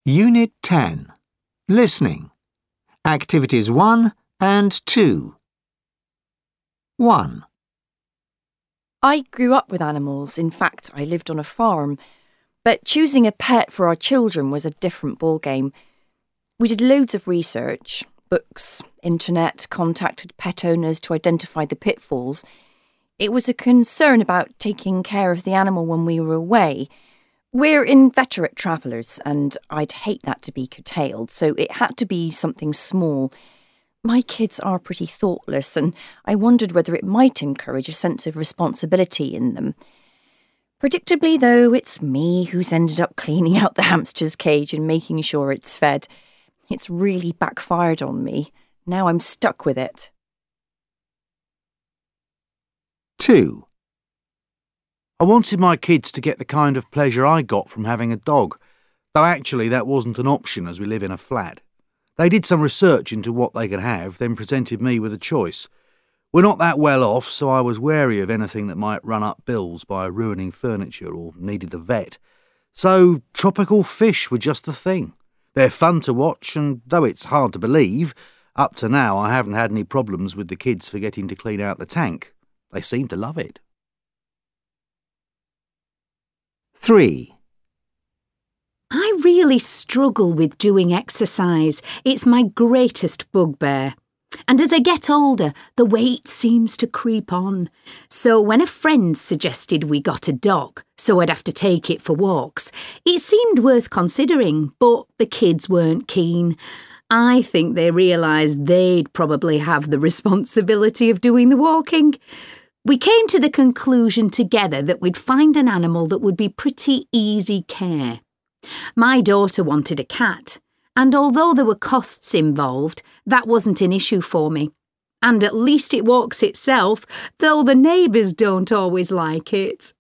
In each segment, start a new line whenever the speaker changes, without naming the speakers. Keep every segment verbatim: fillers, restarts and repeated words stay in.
Unit ten. Listening. Activities one and two. one.
I grew up with animals. In fact, I lived on a farm. But choosing a pet for our children was a different ballgame. We did loads of research, books, internet, contacted pet owners to identify the pitfalls. It was a concern about taking care of the animal when we were away. We're inveterate travellers, and I'd hate that to be curtailed, so it had to be something small. My kids are pretty thoughtless, and I wondered whether it might encourage a sense of responsibility in them. Predictably, though, it's me who's ended up cleaning out the hamster's cage and making sure it's fed. It's really backfired on me. Now I'm stuck with it.
two.
I wanted my kids to get the kind of pleasure I got from having a dog, though actually that wasn't an option as we live in a flat. They did some research into what they could have, then presented me with a choice. We're not that well off, so I was wary of anything that might run up bills by ruining furniture or needed the vet. So tropical fish were just the thing. They're fun to watch, and though it's hard to believe, up to now I haven't had any problems with the kids forgetting to clean out the tank. They seem to love it.
three.
I really struggle with doing exercise. It's my greatest bugbear. And as I get older, the weight seems to creep on. So when a friend suggested we got a dog, so I'd have to take it for walks, it seemed worth considering, but the kids weren't keen. I think they realised they'd probably have the responsibility of doing the walking. We came to the conclusion together that we'd find an animal that would be pretty easy care. My daughter wanted a cat, and although there were costs involved, that wasn't an issue for me. And at least it walks itself, though the neighbours don't always like it.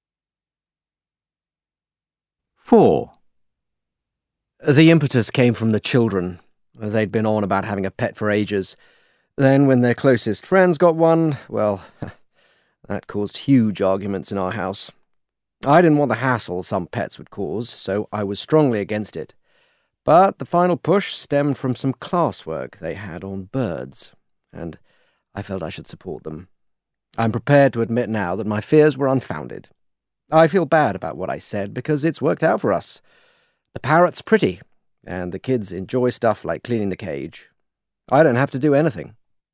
four.
The impetus came from the children. They'd been on about having a pet for ages. Then when their closest friends got one, well, that caused huge arguments in our house. I didn't want the hassle some pets would cause, so I was strongly against it. But the final push stemmed from some classwork they had on birds, and I felt I should support them. I'm prepared to admit now that my fears were unfounded. I feel bad about what I said because it's worked out for us. The parrot's pretty, and the kids enjoy stuff like cleaning the cage. I don't have to do anything.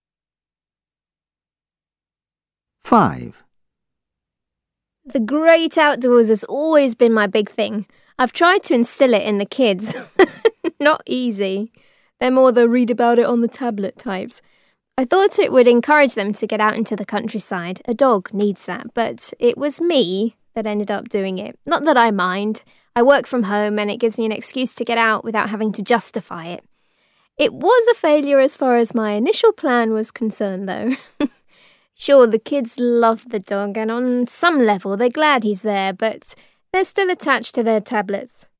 five.
The great outdoors has always been my big thing. I've tried to instill it in the kids. Not easy. They're more the read about it on the tablet types. I thought it would encourage them to get out into the countryside. A dog needs that, but it was me that ended up doing it. Not that I mind. I work from home and it gives me an excuse to get out without having to justify it. It was a failure as far as my initial plan was concerned, though. Sure, the kids love the dog, and on some level they're glad he's there, but they're still attached to their tablets.